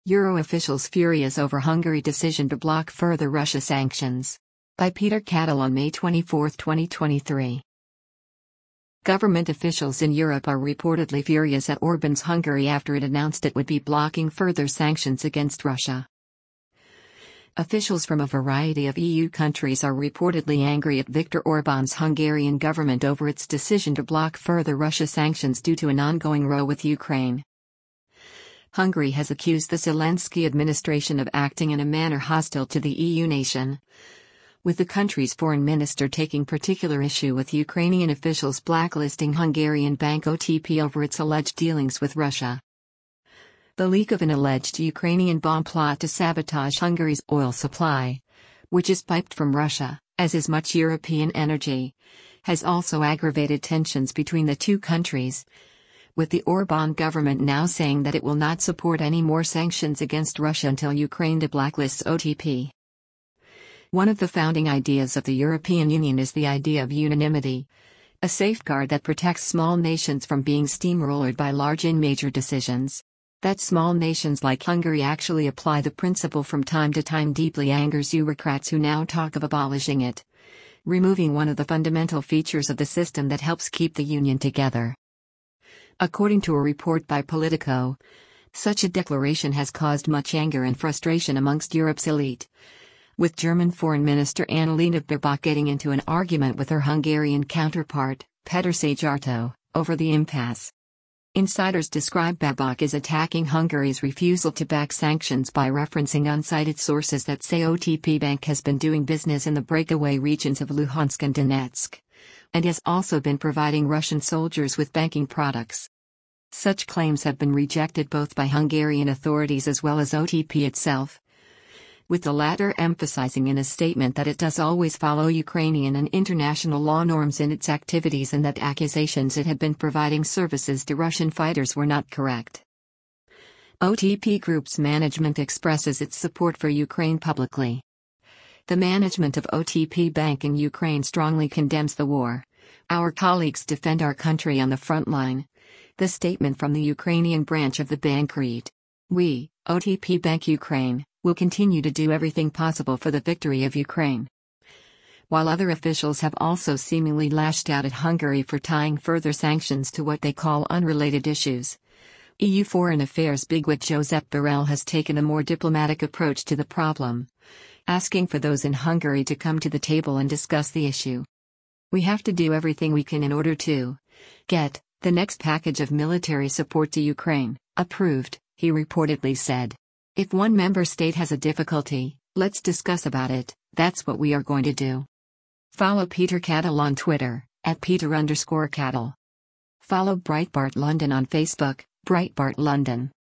Euro officials furious over Hungary decision to block further Russia sanctions. By Peter Cattle on May 24, 2023. Government officials in Europe are reportedly furious at Orban's Hungary after it announced it would be blocking further sanctions against Russia. Officials from a variety of EU countries are reportedly angry at Viktor Orban's Hungarian government over its decision to block further Russia sanctions due to an ongoing row with Ukraine. Hungary has accused the Zelensky administration of acting in a manner hostile to the EU nation, with the country's foreign minister taking particular issue with Ukrainian officials blacklisting Hungarian bank OTP over its alleged dealings with Russia. The leak of an alleged Ukrainian bomb plot to sabotage Hungary's oil supply, which is piped from Russia, as is much European energy, has also aggravated tensions between the two countries, with the Orban government now saying that it will not support any more sanctions against Russia until Ukraine blacklists OTP. One of the founding ideas of the European Union is the idea of unanimity, a safeguard that protects small nations from being steamrollered by large in major decisions. That small nations like Hungary actually apply the principle from time to time deeply angers bureaucrats who now talk of abolishing it, removing one of the fundamental features of the system that helps keep the Union together. According to a report by Politico, such a declaration has caused much anger and frustration amongst Europe's elite, with German Foreign Minister Annalena Baerbock getting into an argument with her Hungarian counterpart, Péter Szijjártó, over the impasse. Insiders describe Baerbock as attacking Hungary's refusal to back sanctions by referencing uncited sources that say OTP Bank has been doing business in the breakaway regions of Luhansk and Donetsk, and has also been providing Russian soldiers with banking products. Such claims have been rejected both by Hungarian authorities as well as OTP itself, with the latter emphasizing in a statement that it does always follow Ukrainian and international law norms in its activities and that accusations it had been providing services to Russian fighters were not correct. OTP Group's management expresses its support for Ukraine publicly. The management of OTP Bank in Ukraine strongly condemns the war. Our colleagues defend our country on the front line. The statement from the Ukrainian branch of the bank read: "We, OTP Bank Ukraine, will continue to do everything possible for the victory of Ukraine." While other officials have also seemingly lashed out at Hungary for tying further sanctions to what they call unrelated issues, EU Foreign Affairs bigwig Josep Borrell has taken a more diplomatic approach to the problem, asking for those in Hungary to come to the table and discuss the issue. "We have to do everything we can in order to get the next package of military support to Ukraine approved," he reportedly said. "If one member state has a difficulty, let's discuss about it. That's what we are going to do." Follow Peter Cattle on Twitter, @Peter_Cattle. Follow Breitbart London on Facebook, Breitbart London.